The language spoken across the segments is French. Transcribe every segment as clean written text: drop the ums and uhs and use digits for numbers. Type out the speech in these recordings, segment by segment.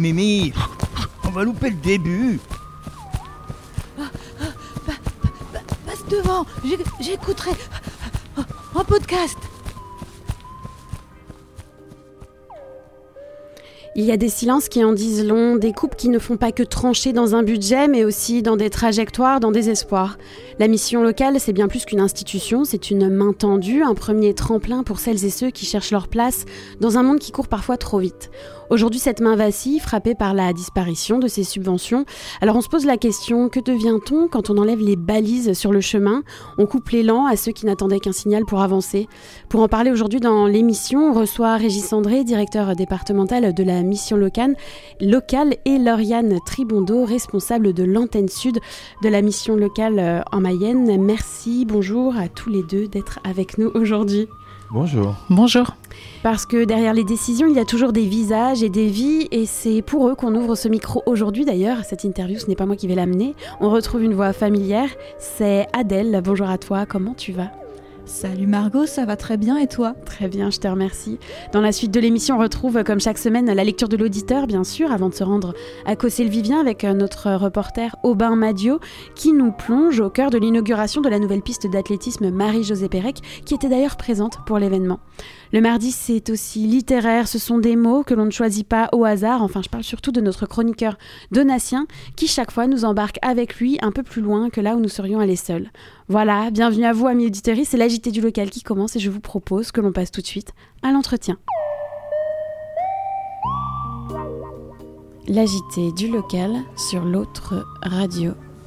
Mimi. On va louper le début. Passe devant, j'écouterai en podcast. Il y a des silences qui en disent long, des coupes qui ne font pas que trancher dans un budget, mais aussi dans des trajectoires, dans des espoirs. La mission locale, c'est bien plus qu'une institution, c'est une main tendue, un premier tremplin pour celles et ceux qui cherchent leur place dans un monde qui court parfois trop vite. Aujourd'hui, cette main vacille, frappée par la disparition de ces subventions. Alors on se pose la question, que devient-on quand on enlève les balises sur le chemin ? On coupe l'élan à ceux qui n'attendaient qu'un signal pour avancer. Pour en parler aujourd'hui dans l'émission, on reçoit Régis André, directeur départemental de la mission locale, et Lauriane Tribondo, responsable de l'antenne sud de la mission locale en Mayenne. Merci, bonjour à tous les deux d'être avec nous aujourd'hui. Bonjour. Bonjour. Parce que derrière les décisions, il y a toujours des visages et des vies, et c'est pour eux qu'on ouvre ce micro aujourd'hui. D'ailleurs, cette interview, ce n'est pas moi qui vais l'amener. On retrouve une voix familière, c'est Adèle. Bonjour à toi, comment tu vas ? Salut Margot, ça va très bien et toi ? Très bien, je te remercie. Dans la suite de l'émission, on retrouve comme chaque semaine la lecture de l'auditeur, bien sûr, avant de se rendre à Cossé-le-Vivien avec notre reporter Aubin Madio qui nous plonge au cœur de l'inauguration de la nouvelle piste d'athlétisme Marie-Josée Pérec, qui était d'ailleurs présente pour l'événement. Le mardi, c'est aussi littéraire, ce sont des mots que l'on ne choisit pas au hasard. Enfin, je parle surtout de notre chroniqueur Donatien, qui chaque fois nous embarque avec lui un peu plus loin que là où nous serions allés seuls. Voilà, bienvenue à vous, amis auditeurs, c'est l'AJT du local qui commence et je vous propose que l'on passe tout de suite à l'entretien. L'AJT du local sur l'autre radio.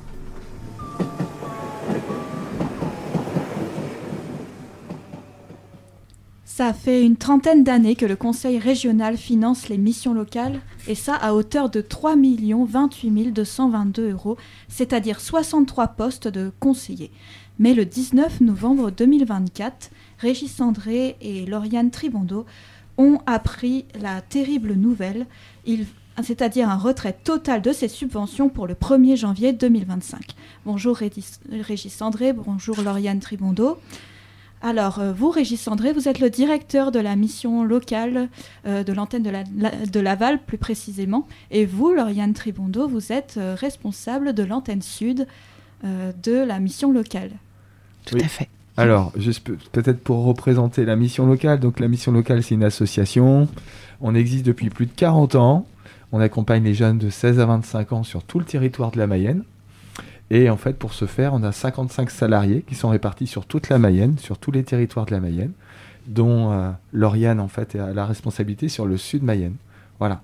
Ça fait une trentaine d'années que le Conseil régional finance les missions locales, et ça à hauteur de 3 028 222 €, c'est-à-dire 63 postes de conseillers. Mais le 19 novembre 2024, Régis André et Lauriane Tribondo ont appris la terrible nouvelle, c'est-à-dire un retrait total de ces subventions pour le 1er janvier 2025. Bonjour Régis André, bonjour Lauriane Tribondo. Alors, vous, Régis André, vous êtes le directeur de la mission locale de l'antenne de Laval, plus précisément. Et vous, Lauriane Tribondo, vous êtes responsable de l'antenne sud de la mission locale. Tout à fait. Alors, juste peut-être pour représenter la mission locale. Donc, la mission locale, c'est une association. On existe depuis plus de 40 ans. On accompagne les jeunes de 16 à 25 ans sur tout le territoire de la Mayenne. Et en fait, pour ce faire, on a 55 salariés qui sont répartis sur toute la Mayenne, sur tous les territoires de la Mayenne, dont Lauriane, en fait, a la responsabilité sur le sud Mayenne. Voilà.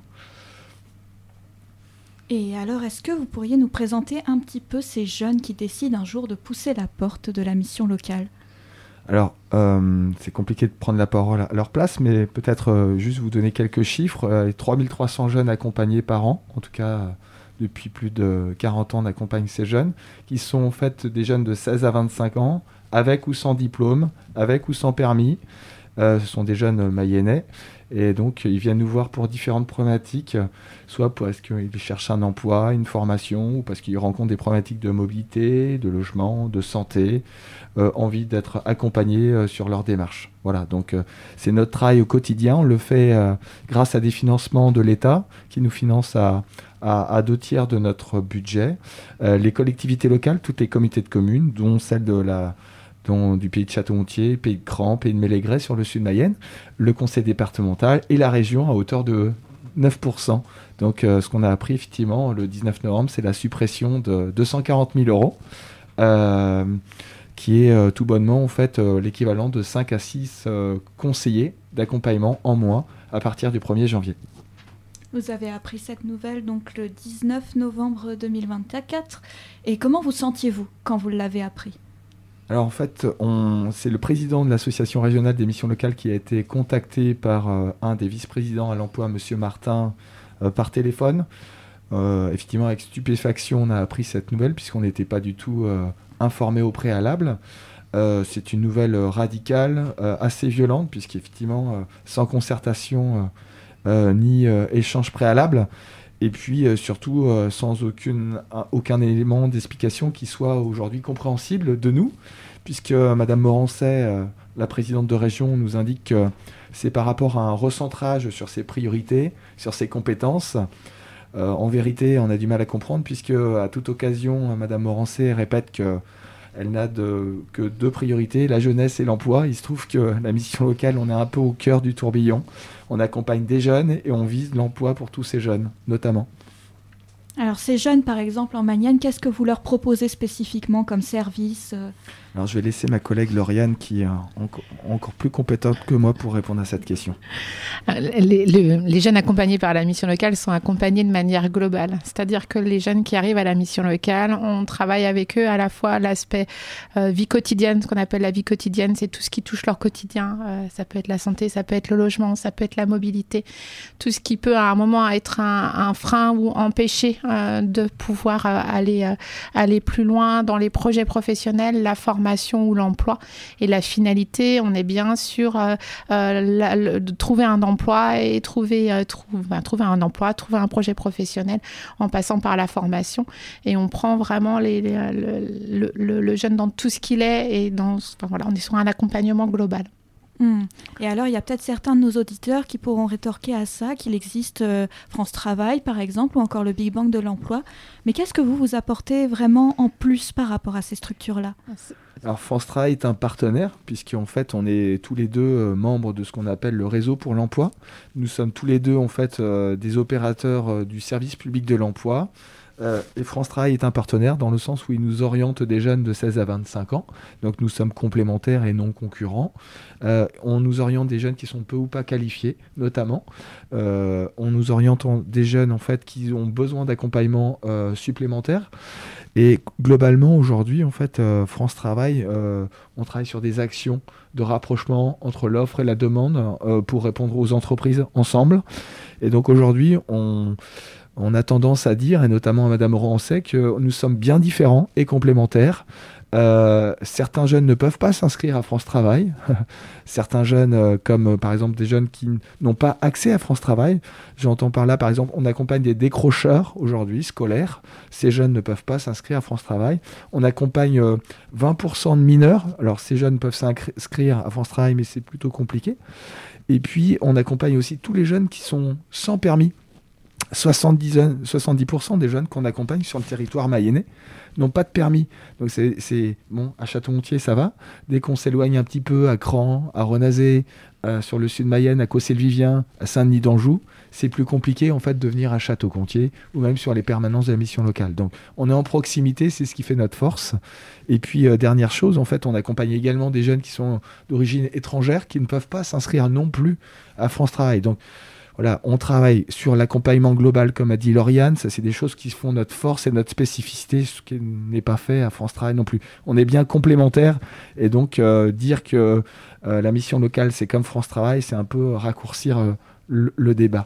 Et alors, est-ce que vous pourriez nous présenter un petit peu ces jeunes qui décident un jour de pousser la porte de la mission locale ? Alors, c'est compliqué de prendre la parole à leur place, mais peut-être juste vous donner quelques chiffres. 3300 jeunes accompagnés par an, en tout cas... Depuis plus de 40 ans, on accompagne ces jeunes, qui sont en fait des jeunes de 16 à 25 ans, avec ou sans diplôme, avec ou sans permis. Ce sont des jeunes mayennais. Et donc, ils viennent nous voir pour différentes problématiques, soit parce qu'ils cherchent un emploi, une formation, ou parce qu'ils rencontrent des problématiques de mobilité, de logement, de santé, envie d'être accompagnés sur leur démarche. Voilà, donc c'est notre travail au quotidien. On le fait grâce à des financements de l'État, qui nous financent à 2/3 de notre budget. Les collectivités locales, toutes les comités de communes, dont celle du pays de Château-Gontier, pays de Cran, pays de Mélégret sur le sud Mayenne, le conseil départemental et la région à hauteur de 9%. Donc ce qu'on a appris effectivement le 19 novembre, c'est la suppression de 240 000 €, qui est tout bonnement en fait l'équivalent de 5 à 6 conseillers d'accompagnement en moins à partir du 1er janvier. Vous avez appris cette nouvelle donc le 19 novembre 2024. Et comment vous sentiez-vous quand vous l'avez appris ? Alors en fait, c'est le président de l'association régionale des missions locales qui a été contacté par un des vice-présidents à l'emploi, M. Martin, par téléphone. Effectivement, avec stupéfaction, on a appris cette nouvelle puisqu'on n'était pas du tout informé au préalable. C'est une nouvelle radicale, assez violente, puisqu'effectivement, sans concertation ni échange préalable, et puis surtout sans aucun élément d'explication qui soit aujourd'hui compréhensible de nous, puisque Madame Morancet, la présidente de région, nous indique que c'est par rapport à un recentrage sur ses priorités, sur ses compétences, En vérité, on a du mal à comprendre puisque à toute occasion, Madame Morancé répète qu'elle n'a que 2 priorités, la jeunesse et l'emploi. Il se trouve que la mission locale, on est un peu au cœur du tourbillon. On accompagne des jeunes et on vise l'emploi pour tous ces jeunes, notamment. Alors ces jeunes, par exemple, en Mayenne, qu'est-ce que vous leur proposez spécifiquement comme service ? Alors je vais laisser ma collègue Lauriane qui est encore plus compétente que moi pour répondre à cette question. Les jeunes accompagnés par la mission locale sont accompagnés de manière globale. C'est-à-dire que les jeunes qui arrivent à la mission locale, on travaille avec eux à la fois l'aspect vie quotidienne, ce qu'on appelle la vie quotidienne, c'est tout ce qui touche leur quotidien. Ça peut être la santé, ça peut être le logement, ça peut être la mobilité. Tout ce qui peut à un moment être un frein ou empêcher de pouvoir aller plus loin dans les projets professionnels, la formation ou l'emploi. Et la finalité, on est bien sur de trouver un emploi et trouver un emploi, trouver un projet professionnel en passant par la formation. Et on prend vraiment le jeune dans tout ce qu'il est et on est sur un accompagnement global. Et alors, il y a peut-être certains de nos auditeurs qui pourront rétorquer à ça qu'il existe France Travail, par exemple, ou encore le Big Bang de l'emploi. Mais qu'est-ce que vous apportez vraiment en plus par rapport à ces structures-là ? Alors France Travail est un partenaire, puisqu'en fait, on est tous les deux membres de ce qu'on appelle le réseau pour l'emploi. Nous sommes tous les deux, en fait, des opérateurs du service public de l'emploi. Et France Travail est un partenaire dans le sens où il nous oriente des jeunes de 16 à 25 ans. Donc nous sommes complémentaires et non concurrents. On nous oriente des jeunes qui sont peu ou pas qualifiés, notamment. On nous oriente des jeunes en fait, qui ont besoin d'accompagnement supplémentaire. Et globalement, aujourd'hui, en fait, France Travail, on travaille sur des actions de rapprochement entre l'offre et la demande pour répondre aux entreprises ensemble. Et donc aujourd'hui, on a tendance à dire, et notamment à Madame Morancé, que nous sommes bien différents et complémentaires. Certains jeunes ne peuvent pas s'inscrire à France Travail. Certains jeunes, comme par exemple des jeunes qui n'ont pas accès à France Travail. J'entends par là, par exemple, on accompagne des décrocheurs aujourd'hui, scolaires. Ces jeunes ne peuvent pas s'inscrire à France Travail. On accompagne 20% de mineurs. Alors ces jeunes peuvent s'inscrire à France Travail, mais c'est plutôt compliqué. Et puis on accompagne aussi tous les jeunes qui sont sans permis. 70% des jeunes qu'on accompagne sur le territoire mayennais n'ont pas de permis. Donc c'est bon, à Château-Gontier, ça va. Dès qu'on s'éloigne un petit peu à Cran, à Renazé, sur le sud Mayenne, à Cossé-le-Vivien, à Saint-Denis d'Anjou, c'est plus compliqué en fait de venir à Château-Gontier ou même sur les permanences de la mission locale. Donc on est en proximité, c'est ce qui fait notre force. Et puis dernière chose, en fait, on accompagne également des jeunes qui sont d'origine étrangère qui ne peuvent pas s'inscrire non plus à France Travail. Donc voilà, on travaille sur l'accompagnement global, comme a dit Lauriane. Ça, c'est des choses qui font notre force et notre spécificité, ce qui n'est pas fait à France Travail non plus. On est bien complémentaires. Et donc, dire que la mission locale, c'est comme France Travail, c'est un peu raccourcir le débat.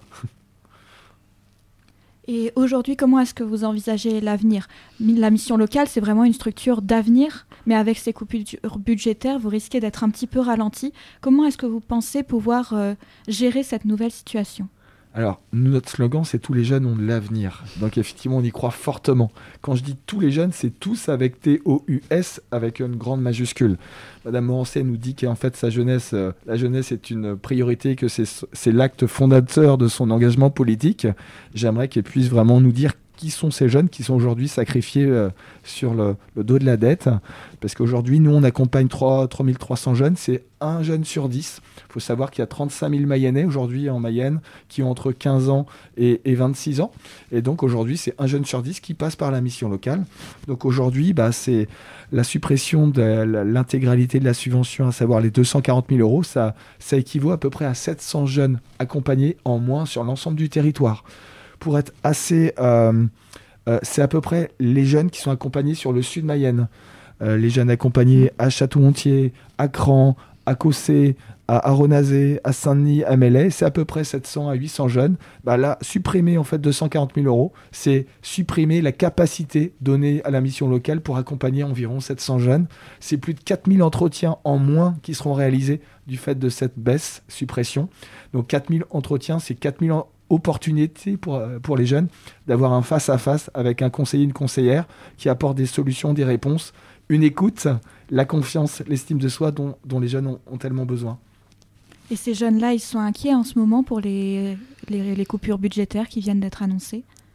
Et aujourd'hui, comment est-ce que vous envisagez l'avenir ? La mission locale, c'est vraiment une structure d'avenir, mais avec ces coupures budgétaires, vous risquez d'être un petit peu ralenti. Comment est-ce que vous pensez pouvoir gérer cette nouvelle situation ? Alors, notre slogan, c'est « Tous les jeunes ont de l'avenir ». Donc, effectivement, on y croit fortement. Quand je dis « tous les jeunes », c'est tous avec T-O-U-S, avec une grande majuscule. Madame Morancé nous dit qu'en fait, la jeunesse est une priorité, que c'est l'acte fondateur de son engagement politique. J'aimerais qu'elle puisse vraiment nous dire qui sont ces jeunes qui sont aujourd'hui sacrifiés sur le dos de la dette. Parce qu'aujourd'hui, nous, on accompagne 3300 jeunes. C'est un jeune sur 10. Il faut savoir qu'il y a 35 000 Mayennais aujourd'hui en Mayenne qui ont entre 15 ans et 26 ans. Et donc aujourd'hui, c'est un jeune sur 10 qui passe par la mission locale. Donc aujourd'hui, c'est la suppression de l'intégralité de la subvention, à savoir les 240 000 euros. Ça équivaut à peu près à 700 jeunes accompagnés en moins sur l'ensemble du territoire. Pour être assez... c'est à peu près les jeunes qui sont accompagnés sur le sud Mayenne. Les jeunes accompagnés à Château-Gontier, à Cran, à Cossé, à Renazé, à Saint-Denis, à Melay, c'est à peu près 700 à 800 jeunes. Là, supprimer en fait 240 000 euros, c'est supprimer la capacité donnée à la mission locale pour accompagner environ 700 jeunes. C'est plus de 4000 entretiens en moins qui seront réalisés du fait de cette suppression. Donc 4000 entretiens, c'est 4000 opportunité pour les jeunes d'avoir un face-à-face avec un conseiller, une conseillère qui apporte des solutions, des réponses, une écoute, la confiance, l'estime de soi dont les jeunes ont tellement besoin. Et ces jeunes-là, ils sont inquiets en ce moment pour les coupures budgétaires qui viennent d'être annoncées ?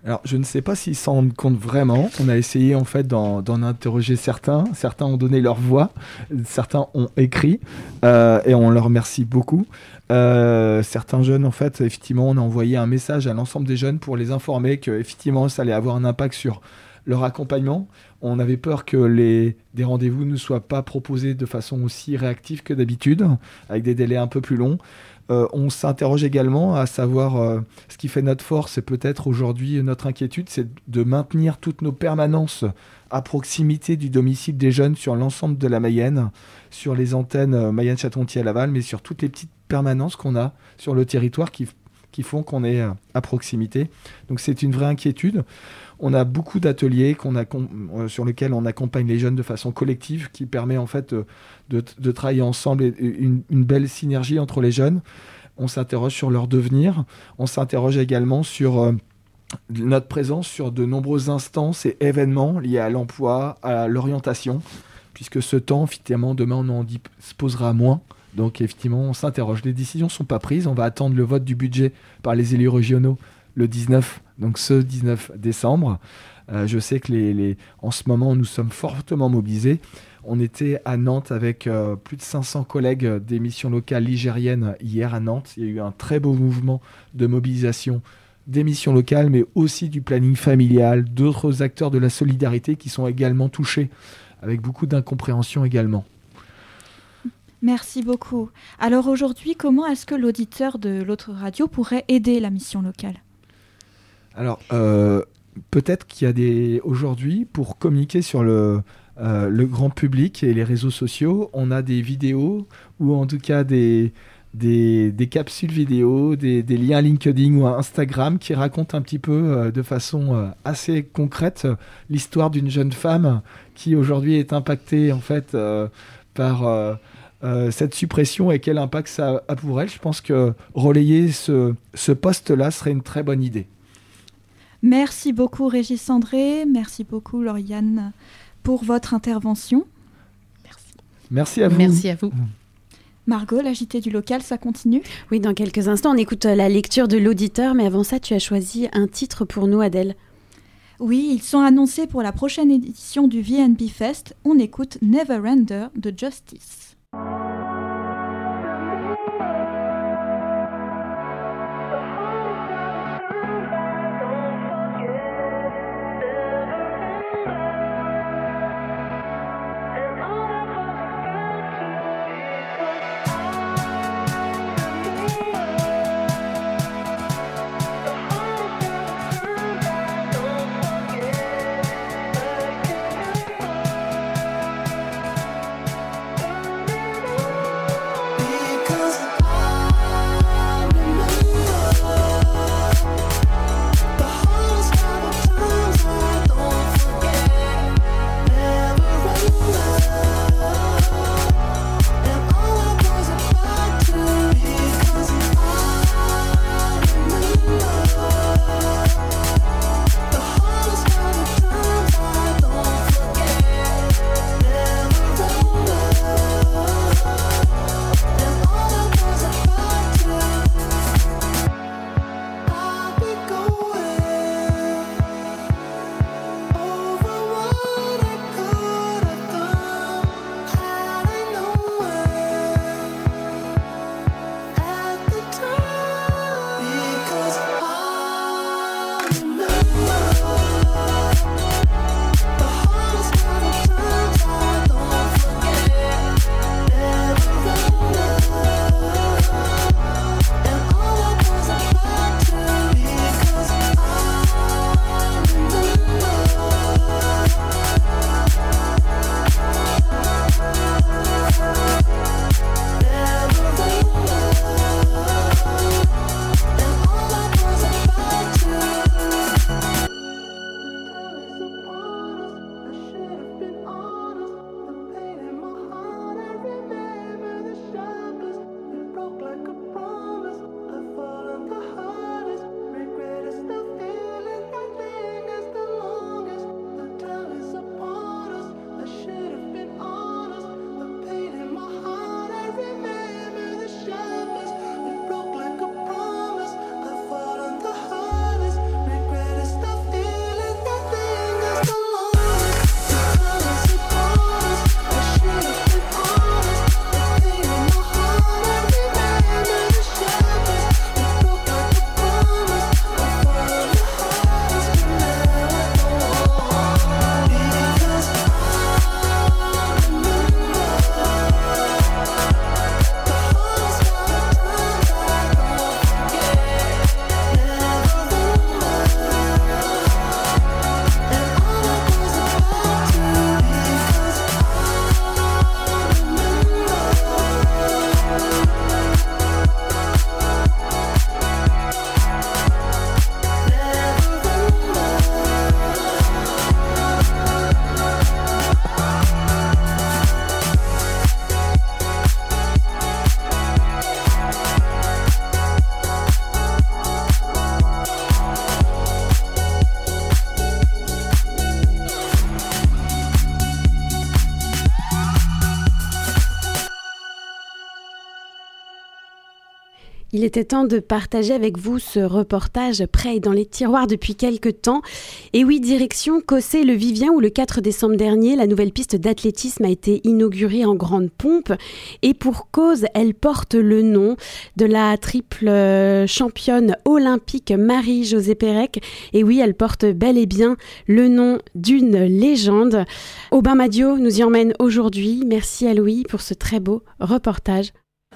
Alors, je ne sais pas s'ils s'en rendent compte vraiment. On a essayé en fait d'en interroger certains. Certains ont donné leur voix, certains ont écrit, et on leur remercie beaucoup. Certains jeunes, en fait, effectivement, on a envoyé un message à l'ensemble des jeunes pour les informer que effectivement, ça allait avoir un impact sur leur accompagnement. On avait peur que des rendez-vous ne soient pas proposés de façon aussi réactive que d'habitude, avec des délais un peu plus longs. On s'interroge également à savoir ce qui fait notre force et peut-être aujourd'hui notre inquiétude, c'est de maintenir toutes nos permanences à proximité du domicile des jeunes sur l'ensemble de la Mayenne, sur les antennes Mayenne-Chatontier à Laval, mais sur toutes les petites permanences qu'on a sur le territoire qui font qu'on est à proximité. Donc c'est une vraie inquiétude. On a beaucoup d'ateliers sur lesquels on accompagne les jeunes de façon collective, qui permet en fait de travailler ensemble et une belle synergie entre les jeunes. On s'interroge sur leur devenir. On s'interroge également sur notre présence sur de nombreuses instances et événements liés à l'emploi, à l'orientation, puisque ce temps, effectivement, demain, on en disposera moins. Donc, effectivement, on s'interroge. Les décisions ne sont pas prises. On va attendre le vote du budget par les élus régionaux le 19, donc ce 19 décembre. Je sais que en ce moment, nous sommes fortement mobilisés. On était à Nantes avec plus de 500 collègues des missions locales ligériennes hier à Nantes. Il y a eu un très beau mouvement de mobilisation des missions locales, mais aussi du planning familial, d'autres acteurs de la solidarité qui sont également touchés, avec beaucoup d'incompréhension également. Merci beaucoup. Alors aujourd'hui, comment est-ce que l'auditeur de l'autre radio pourrait aider la mission locale ? Alors, peut-être qu'il y a aujourd'hui, pour communiquer sur le grand public et les réseaux sociaux, on a des vidéos ou en tout cas des capsules vidéo, des liens LinkedIn ou Instagram qui racontent un petit peu de façon assez concrète l'histoire d'une jeune femme qui aujourd'hui est impactée en fait par cette suppression et quel impact ça a pour elle. Je pense que relayer ce poste-là serait une très bonne idée. Merci beaucoup Régis André, merci beaucoup Lauriane pour votre intervention. Merci à vous. Merci à vous. Margot, la JT du local, ça continue ? Oui, dans quelques instants, on écoute la lecture de l'auditeur, mais avant ça, tu as choisi un titre pour nous, Adèle. Oui, ils sont annoncés pour la prochaine édition du VNB Fest. On écoute Neverender de Justice. Il était temps de partager avec vous ce reportage prêt dans les tiroirs depuis quelques temps. Et oui, direction Cossé-le-Vivien où le 4 décembre dernier, la nouvelle piste d'athlétisme a été inaugurée en grande pompe. Et pour cause, elle porte le nom de la triple championne olympique Marie-Josée Pérec. Et oui, elle porte bel et bien le nom d'une légende. Aubin Madio nous y emmène aujourd'hui. Merci à Louis pour ce très beau reportage.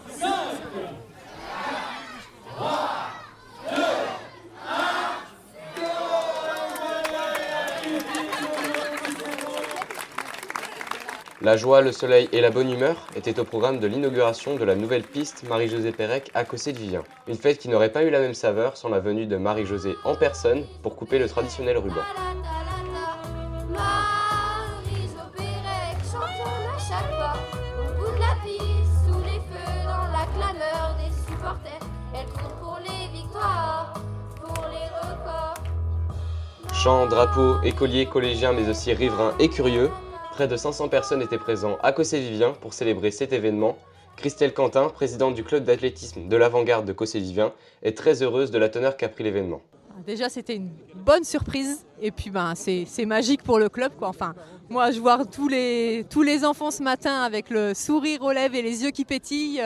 La joie, le soleil et la bonne humeur étaient au programme de l'inauguration de la nouvelle piste Marie-Josée Pérec à Cossé-le-Vivien. Une fête qui n'aurait pas eu la même saveur sans la venue de Marie-Josée en personne pour couper le traditionnel ruban. Chants, drapeaux, écoliers, collégiens mais aussi riverains et curieux, près de 500 personnes étaient présentes à Cossé-le-Vivien pour célébrer cet événement. Christelle Quentin, présidente du club d'athlétisme de l'Avant-Garde de Cossé-le-Vivien, est très heureuse de la teneur qu'a pris l'événement. Déjà, c'était une bonne surprise et puis c'est magique pour le club, quoi. Enfin, moi, je vois tous les enfants ce matin avec le sourire aux lèvres et les yeux qui pétillent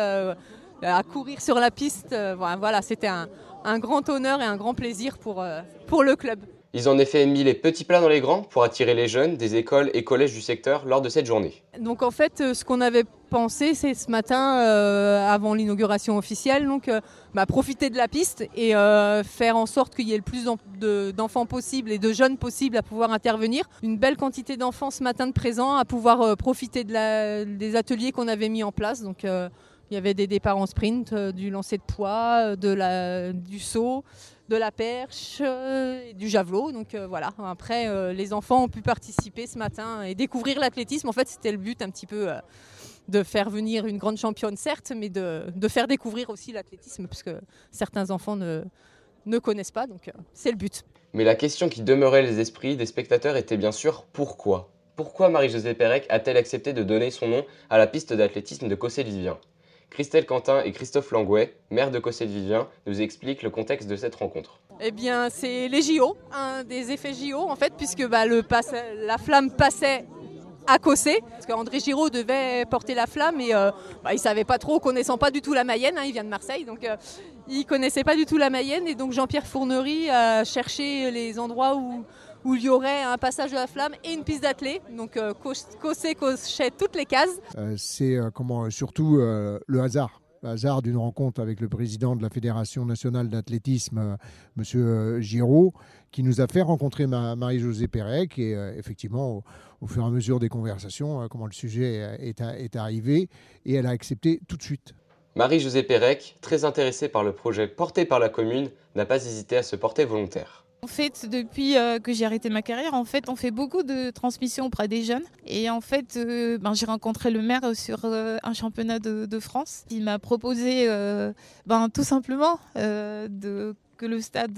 à courir sur la piste. Voilà, c'était un grand honneur et un grand plaisir pour le club. Ils ont en effet mis les petits plats dans les grands pour attirer les jeunes des écoles et collèges du secteur lors de cette journée. Donc en fait, ce qu'on avait pensé, c'est ce matin, avant l'inauguration officielle, profiter de la piste et faire en sorte qu'il y ait le plus d'enfants possible et de jeunes possible à pouvoir intervenir. Une belle quantité d'enfants ce matin de présents à pouvoir profiter des ateliers qu'on avait mis en place. Donc il y avait des départs en sprint, du lancer de poids, du saut, de la perche, du javelot. Donc voilà, après les enfants ont pu participer ce matin et découvrir l'athlétisme. En fait, c'était le but un petit peu de faire venir une grande championne, certes, mais de faire découvrir aussi l'athlétisme, parce que certains enfants ne connaissent pas, donc c'est le but. Mais la question qui demeurait les esprits des spectateurs était bien sûr pourquoi ? Pourquoi Marie-Josée Pérec a-t-elle accepté de donner son nom à la piste d'athlétisme de Cossé-le-Vivien ? Christelle Quentin et Christophe Langouet, maire de Cossé-le-Vivien, nous expliquent le contexte de cette rencontre. Eh bien, c'est les JO, des effets JO en fait, puisque la flamme passait à Cossé, parce qu'André Giraud devait porter la flamme et il ne savait pas trop, connaissant pas du tout la Mayenne, il vient de Marseille, donc il ne connaissait pas du tout la Mayenne, et donc Jean-Pierre Fournery a cherché les endroits où il y aurait un passage de la flamme et une piste d'athlé. Donc Cossé cochait toutes les cases. C'est surtout le hasard d'une rencontre avec le président de la Fédération nationale d'athlétisme, M. Giraud, qui nous a fait rencontrer Marie-Josée Pérec. Et effectivement, au fur et à mesure des conversations, comment le sujet est arrivé, et elle a accepté tout de suite. Marie-Josée Pérec, très intéressée par le projet porté par la commune, n'a pas hésité à se porter volontaire. En fait, depuis que j'ai arrêté ma carrière, on fait beaucoup de transmissions auprès des jeunes. Et en fait, j'ai rencontré le maire sur un championnat de France. Il m'a proposé tout simplement que le stade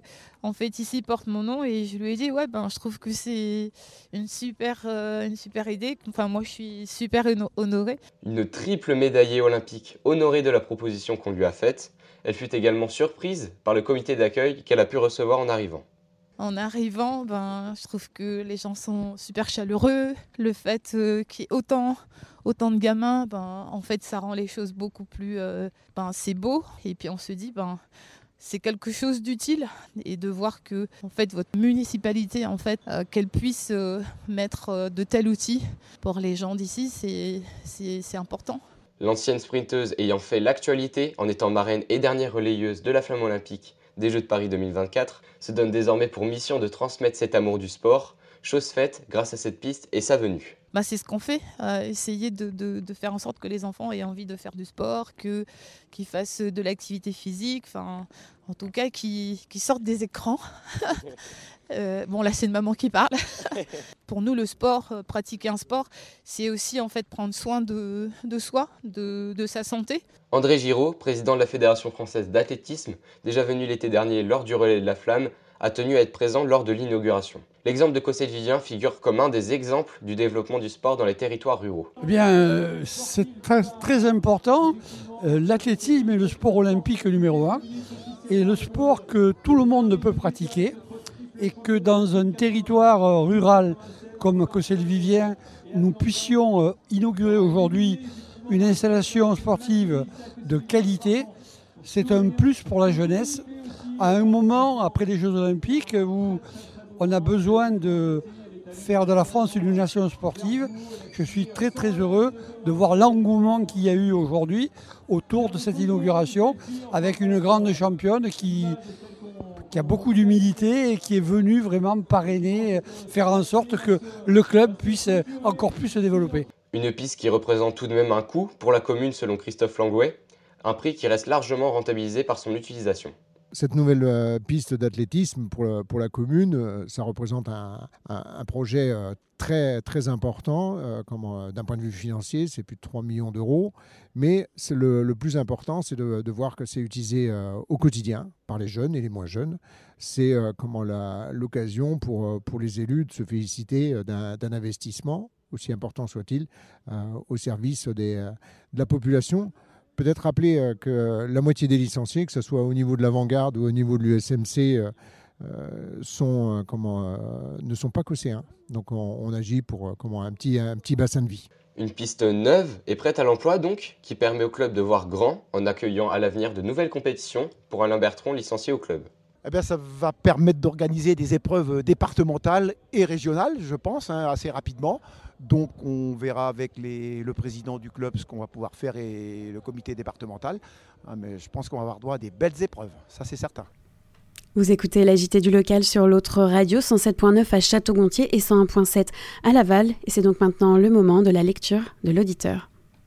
ici porte mon nom, et je lui ai dit je trouve que c'est une super idée. Enfin, moi je suis super honorée. Une triple médaillée olympique honorée de la proposition qu'on lui a faite. Elle fut également surprise par le comité d'accueil qu'elle a pu recevoir en arrivant. En arrivant, je trouve que les gens sont super chaleureux. Le fait qu'il y ait autant de gamins, ça rend les choses beaucoup plus... c'est beau. Et puis on se dit, c'est quelque chose d'utile. Et de voir que votre municipalité, qu'elle puisse mettre de tels outils pour les gens d'ici, c'est important. L'ancienne sprinteuse ayant fait l'actualité en étant marraine et dernière relayeuse de la flamme olympique des Jeux de Paris 2024, se donne désormais pour mission de transmettre cet amour du sport, chose faite grâce à cette piste et sa venue. C'est ce qu'on fait, essayer de faire en sorte que les enfants aient envie de faire du sport, qu'ils fassent de l'activité physique, en tout cas qu'ils sortent des écrans. Là c'est une maman qui parle. Pour nous, le sport, pratiquer un sport, c'est aussi prendre soin de soi, de sa santé. André Giraud, président de la Fédération française d'athlétisme, déjà venu l'été dernier lors du relais de la flamme, a tenu à être présent lors de l'inauguration. L'exemple de Cossé-le-Vivien figure comme un des exemples du développement du sport dans les territoires ruraux. Eh bien, c'est très, très important. L'athlétisme est le sport olympique numéro 1 et le sport que tout le monde peut pratiquer et que dans un territoire rural comme Cossé-le-Vivien, nous puissions inaugurer aujourd'hui une installation sportive de qualité. C'est un plus pour la jeunesse. À un moment, après les Jeux Olympiques, où on a besoin de faire de la France une nation sportive, je suis très très heureux de voir l'engouement qu'il y a eu aujourd'hui autour de cette inauguration, avec une grande championne qui a beaucoup d'humilité et qui est venue vraiment parrainer, faire en sorte que le club puisse encore plus se développer. Une piste qui représente tout de même un coût pour la commune selon Christophe Langouet, un prix qui reste largement rentabilisé par son utilisation. Cette nouvelle piste d'athlétisme pour la commune, ça représente un projet très, très important d'un point de vue financier, c'est plus de 3 millions d'euros. Mais le plus important, c'est de voir que c'est utilisé au quotidien par les jeunes et les moins jeunes. C'est l'occasion pour les élus de se féliciter d'un investissement, aussi important soit-il, au service de la population. Peut-être rappeler que la moitié des licenciés, que ce soit au niveau de l'Avant-Garde ou au niveau de l'USMC, ne sont pas cosséens. Donc on agit pour un petit bassin de vie. Une piste neuve et prête à l'emploi donc, qui permet au club de voir grand en accueillant à l'avenir de nouvelles compétitions pour Alain Bertrand licencié au club. Eh bien, ça va permettre d'organiser des épreuves départementales et régionales, je pense, assez rapidement. Donc on verra avec le président du club ce qu'on va pouvoir faire et le comité départemental. Mais je pense qu'on va avoir droit à des belles épreuves, ça c'est certain. Vous écoutez la JT du local sur l'autre radio, 107.9 à Château-Gontier et 101.7 à Laval. Et c'est donc maintenant le moment de la lecture de l'auditeur.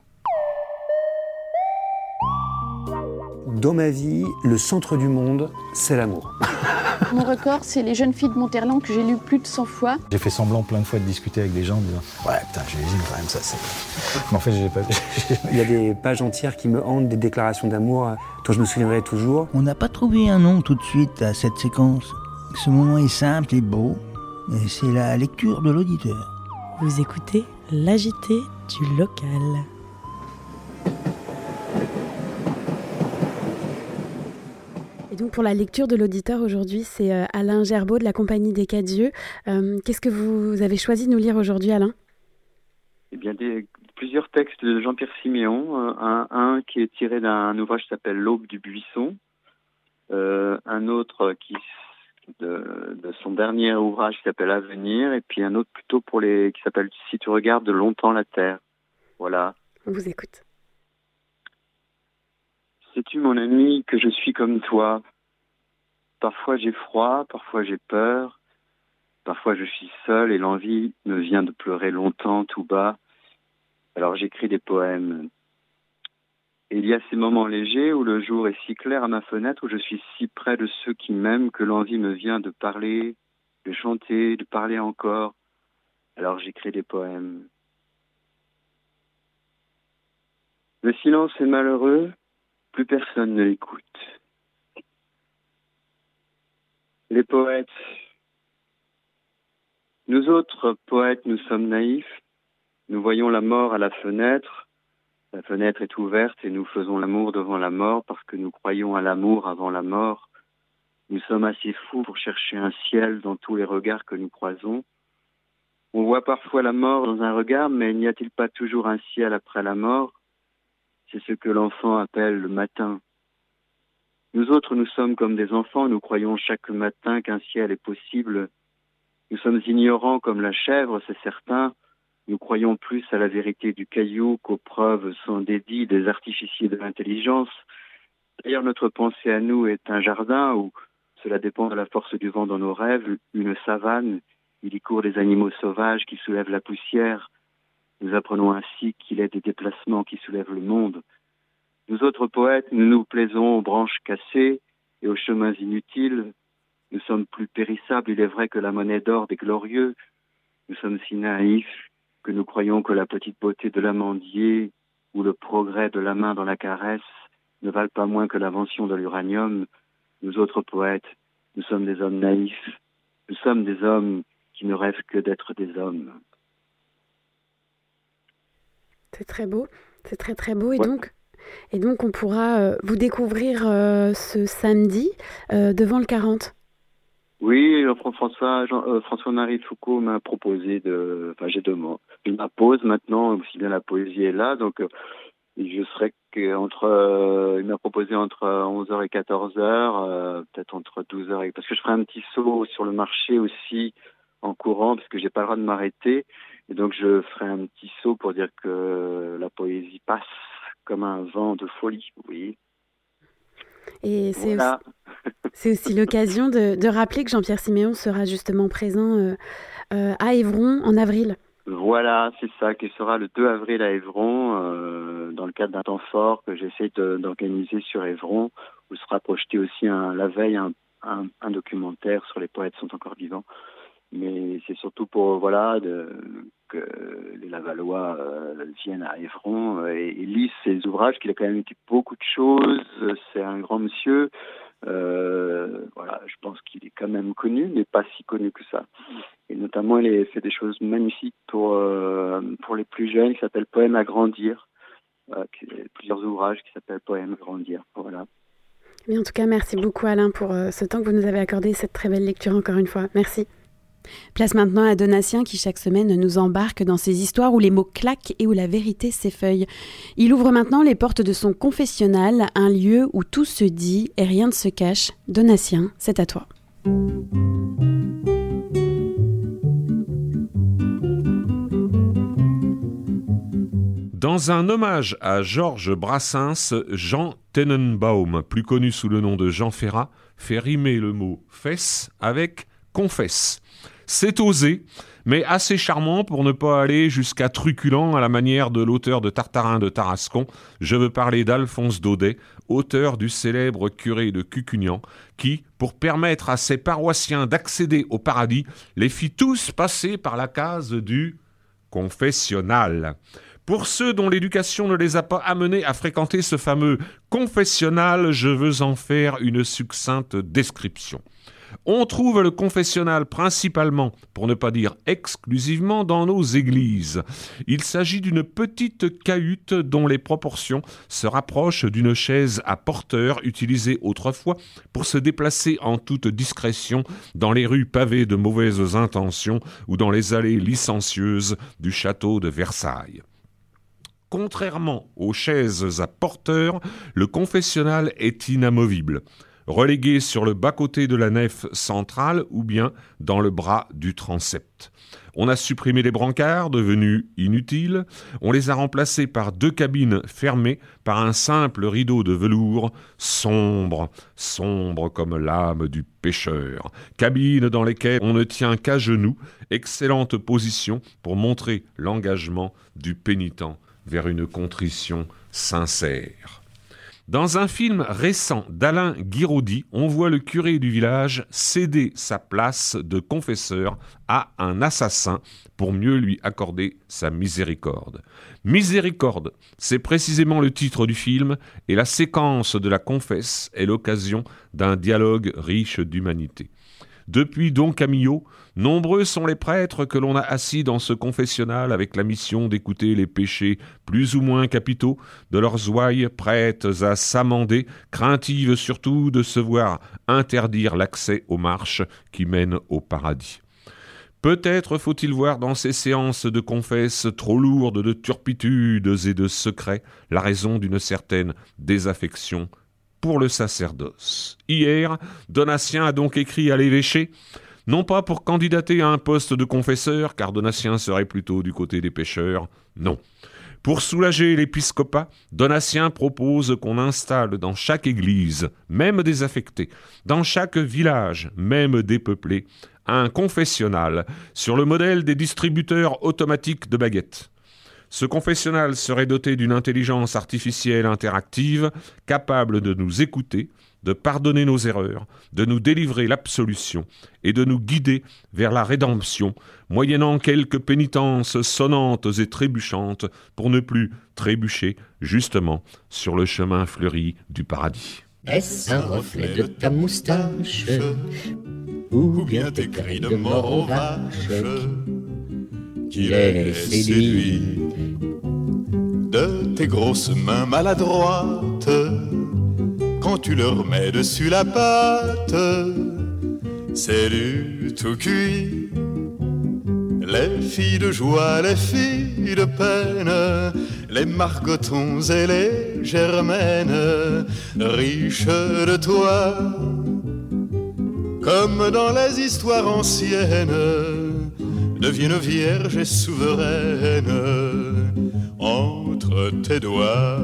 Dans ma vie, le centre du monde, c'est l'amour. Mon record, c'est Les jeunes filles de Monterland que j'ai lu plus de 100 fois. J'ai fait semblant plein de fois de discuter avec des gens en disant « Ouais, putain, j'imagine quand même ça, c'est... » Mais en fait, j'ai pas... Il y a des pages entières qui me hantent, des déclarations d'amour dont je me souviendrai toujours. On n'a pas trouvé un nom tout de suite à cette séquence. Ce moment est simple et beau, et c'est la lecture de l'auditeur. Vous écoutez l'AJT du local. Et donc pour la lecture de l'auditeur aujourd'hui, c'est Alain Gerbeau de la Compagnie des Quatre Yeux. Qu'est-ce que vous avez choisi de nous lire aujourd'hui, Alain ? Eh bien, plusieurs textes de Jean-Pierre Siméon. Un qui est tiré d'un ouvrage qui s'appelle L'Aube du Buisson. Un autre de son dernier ouvrage qui s'appelle Avenir. Et puis un autre plutôt qui s'appelle Si tu regardes de longtemps la terre. Voilà. On vous écoute. Sais-tu, mon ami, que je suis comme toi. Parfois j'ai froid, parfois j'ai peur, parfois je suis seul et l'envie me vient de pleurer longtemps tout bas. Alors j'écris des poèmes. Et il y a ces moments légers où le jour est si clair à ma fenêtre, où je suis si près de ceux qui m'aiment que l'envie me vient de parler, de chanter, de parler encore. Alors j'écris des poèmes. Le silence est malheureux. Plus personne ne l'écoute. Les poètes, nous autres poètes, nous sommes naïfs. Nous voyons la mort à la fenêtre. La fenêtre est ouverte et nous faisons l'amour devant la mort parce que nous croyons à l'amour avant la mort. Nous sommes assez fous pour chercher un ciel dans tous les regards que nous croisons. On voit parfois la mort dans un regard, mais n'y a-t-il pas toujours un ciel après la mort ? C'est ce que l'enfant appelle le matin. Nous autres, nous sommes comme des enfants, nous croyons chaque matin qu'un ciel est possible. Nous sommes ignorants comme la chèvre, c'est certain. Nous croyons plus à la vérité du caillou qu'aux preuves sont dédiées des artificiers de l'intelligence. D'ailleurs, notre pensée à nous est un jardin où cela dépend de la force du vent dans nos rêves, une savane. Il y court des animaux sauvages qui soulèvent la poussière. Nous apprenons ainsi qu'il est des déplacements qui soulèvent le monde. Nous autres poètes, nous nous plaisons aux branches cassées et aux chemins inutiles. Nous sommes plus périssables, il est vrai, que la monnaie d'or des glorieux. Nous sommes si naïfs que nous croyons que la petite beauté de l'amandier ou le progrès de la main dans la caresse ne valent pas moins que l'invention de l'uranium. Nous autres poètes, nous sommes des hommes naïfs. Nous sommes des hommes qui ne rêvent que d'être des hommes. C'est très beau, c'est très très beau. Et donc on pourra vous découvrir ce samedi devant le 40. Oui, François-Marie Foucault m'a proposé j'ai je m'impose maintenant, aussi bien la poésie est là, donc je serai il m'a proposé entre 11h et 14h, peut-être entre 12h parce que je ferai un petit saut sur le marché aussi en courant, parce que j'ai pas le droit de m'arrêter, et donc je ferai un petit saut pour dire que la poésie passe comme un vent de folie, vous voyez. Et c'est aussi l'occasion de rappeler que Jean-Pierre Siméon sera justement présent à Évron en avril. Voilà, c'est ça, qui sera le 2 avril à Évron, dans le cadre d'un temps fort que j'essaie d'organiser sur Évron, où sera projeté aussi la veille un documentaire sur les poètes sont encore vivants. Mais c'est surtout pour que les Lavallois viennent à Évron et lisent ses ouvrages, qu'il a quand même écrit beaucoup de choses. C'est un grand monsieur. Je pense qu'il est quand même connu, mais pas si connu que ça. Et notamment, il a fait des choses magnifiques pour les plus jeunes, qui s'appelle Poème à grandir. Plusieurs ouvrages qui s'appellent Poème à grandir. Voilà. Mais en tout cas, merci beaucoup Alain pour ce temps que vous nous avez accordé, cette très belle lecture encore une fois. Merci. Place maintenant à Donatien qui chaque semaine nous embarque dans ces histoires où les mots claquent et où la vérité s'effeuille. Il ouvre maintenant les portes de son confessionnal, un lieu où tout se dit et rien ne se cache. Donatien, c'est à toi. Dans un hommage à Georges Brassens, Jean Tenenbaum, plus connu sous le nom de Jean Ferrat, fait rimer le mot « fesse » avec « confesse ». C'est osé, mais assez charmant pour ne pas aller jusqu'à truculent à la manière de l'auteur de Tartarin de Tarascon. Je veux parler d'Alphonse Daudet, auteur du célèbre curé de Cucugnan, qui, pour permettre à ses paroissiens d'accéder au paradis, les fit tous passer par la case du confessionnal. Pour ceux dont l'éducation ne les a pas amenés à fréquenter ce fameux confessionnal, je veux en faire une succincte description. On trouve le confessionnal principalement, pour ne pas dire exclusivement, dans nos églises. Il s'agit d'une petite cahute dont les proportions se rapprochent d'une chaise à porteur utilisée autrefois pour se déplacer en toute discrétion dans les rues pavées de mauvaises intentions ou dans les allées licencieuses du château de Versailles. Contrairement aux chaises à porteur, le confessionnal est inamovible, relégué sur le bas-côté de la nef centrale ou bien dans le bras du transept. On a supprimé les brancards, devenus inutiles. On les a remplacés par 2 cabines fermées par un simple rideau de velours, sombre comme l'âme du pêcheur. Cabines dans lesquelles on ne tient qu'à genoux, excellente position pour montrer l'engagement du pénitent vers une contrition sincère. Dans un film récent d'Alain Guiraudy, on voit le curé du village céder sa place de confesseur à un assassin pour mieux lui accorder sa miséricorde. Miséricorde, c'est précisément le titre du film, et la séquence de la confesse est l'occasion d'un dialogue riche d'humanité. Depuis Don Camillo, nombreux sont les prêtres que l'on a assis dans ce confessionnal avec la mission d'écouter les péchés plus ou moins capitaux de leurs ouailles prêtes à s'amender, craintives surtout de se voir interdire l'accès aux marches qui mènent au paradis. Peut-être faut-il voir dans ces séances de confesse trop lourdes de turpitudes et de secrets la raison d'une certaine désaffection pour le sacerdoce. Hier, Donatien a donc écrit à l'évêché, non pas pour candidater à un poste de confesseur, car Donatien serait plutôt du côté des pécheurs, non. Pour soulager l'épiscopat, Donatien propose qu'on installe dans chaque église, même désaffectée, dans chaque village, même dépeuplé, un confessionnal sur le modèle des distributeurs automatiques de baguettes. Ce confessionnal serait doté d'une intelligence artificielle interactive capable de nous écouter, de pardonner nos erreurs, de nous délivrer l'absolution et de nous guider vers la rédemption, moyennant quelques pénitences sonnantes et trébuchantes pour ne plus trébucher justement sur le chemin fleuri du paradis. Est-ce un reflet de ta moustache ou bien tes cris de mort aux vaches qui les séduit? De tes grosses mains maladroites, quand tu leur mets dessus la pâte, c'est du tout cuit. Les filles de joie, les filles de peine, les margotons et les germaines, riches de toi, comme dans les histoires anciennes, deviennent vierges et souveraines entre tes doigts.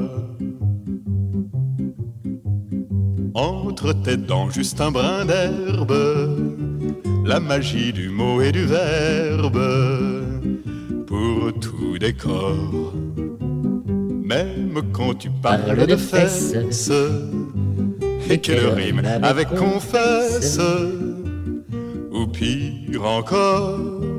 Entre tes dents juste un brin d'herbe, la magie du mot et du verbe pour tout décor. Même quand tu parles de fesses et qu'elle rime avec confesse, ou pire encore,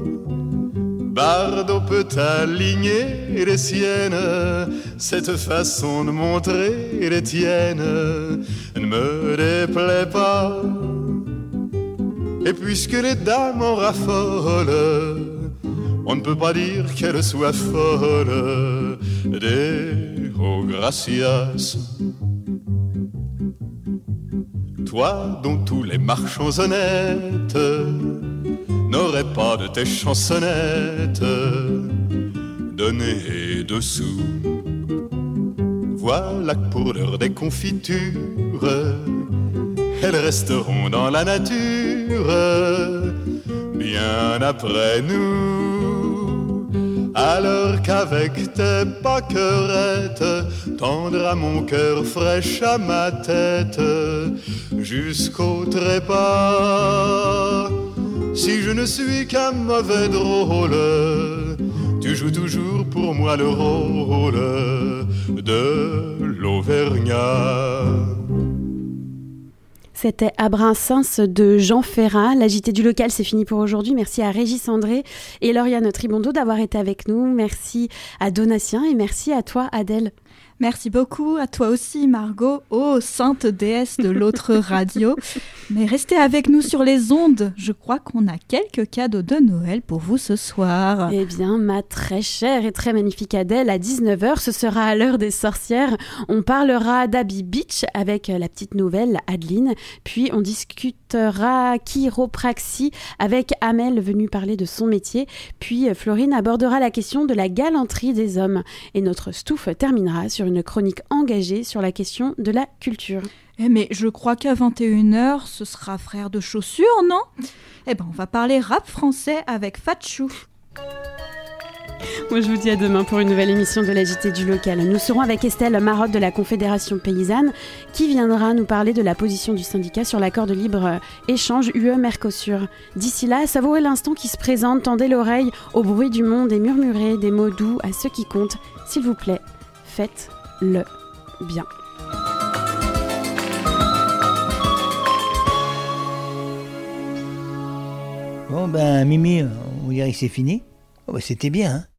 Bardot peut aligner les siennes. Cette façon de montrer les tiennes ne me déplaît pas. Et puisque les dames en raffolent, on ne peut pas dire qu'elles soient folles. Deo gracias. Toi dont tous les marchands honnêtes n'auraient pas de tes chansonnettes données dessous. Voilà que pour l'heure des confitures, elles resteront dans la nature bien après nous. Alors qu'avec tes pâquerettes, tendre à mon cœur, fraîche à ma tête, jusqu'au trépas. Si je ne suis qu'un mauvais drôle, tu joues toujours pour moi le rôle de l'Auvergnat. C'était Abransens de Jean Ferrat. L'agité du local, c'est fini pour aujourd'hui. Merci à Régis André et Lauriane Tribondo d'avoir été avec nous. Merci à Donatien et merci à toi, Adèle. Merci beaucoup, à toi aussi Margot, sainte déesse de l'autre radio. Mais restez avec nous sur les ondes, je crois qu'on a quelques cadeaux de Noël pour vous ce soir. Eh bien, ma très chère et très magnifique Adèle, à 19h, ce sera à l'heure des sorcières. On parlera d'Abbey Beach avec la petite nouvelle Adeline, puis on discutera chiropraxie avec Amel venue parler de son métier, puis Florine abordera la question de la galanterie des hommes et notre Stouff terminera sur une chronique engagée sur la question de la culture. Mais je crois qu'à 21h, ce sera Frère de chaussures, non ? Eh ben, on va parler rap français avec Fatchou. Moi, je vous dis à demain pour une nouvelle émission de l'agité du local. Nous serons avec Estelle Marotte de la Confédération Paysanne qui viendra nous parler de la position du syndicat sur l'accord de libre-échange UE-Mercosur. D'ici là, savourez l'instant qui se présente, tendez l'oreille au bruit du monde et murmurez des mots doux à ceux qui comptent. S'il vous plaît, faites-le bien. Bon ben Mimi, on dirait que c'est fini. Oh, ben, c'était bien, hein.